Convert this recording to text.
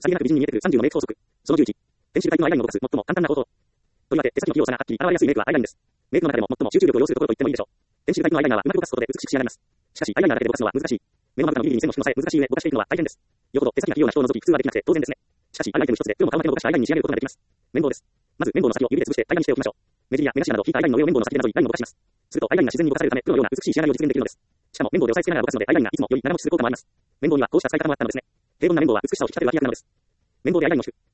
さりげなく美人に見えてくる30のメイク法則。その11。ペンシルタイプのアイラインを動かす最も簡単な方法。とりわけ手先の器用さがはっきり現れやすいメイクはアイラインです。メイクの中でも最も集中力を要するところと言ってもいいでしょう。ペンシルタイプのアイライナーはうまく動かすことで美しく仕上がります。しかし、アイライナーだけで動かすのは難しい。目のまぶたのビビに線の引きのさえ難しい上、動かしていくのは大変です。よほど手先が器用な人を除き普通はできなくて当然ですね。しかし、アイアイテム一つでプロも顔負けの動かしたアイラインに仕上げることができます。綿棒です。まず、綿棒の先を指で潰して平らにしておきましょう。目尻や目頭など引いたアイラインの上を綿棒の先でなぞりラインを動かします。するとアイラインが自然に動かされるため、プロのような美しい仕上がりを実現できるのです。しかも、綿棒で押さえつけながら動かすので、アイラインがいつもより長持ちする効果もあります。綿棒にはこうした使い方もあったのですね。平凡な綿棒は美しさを引き立てる脇役なのです。綿棒でアイラインの主。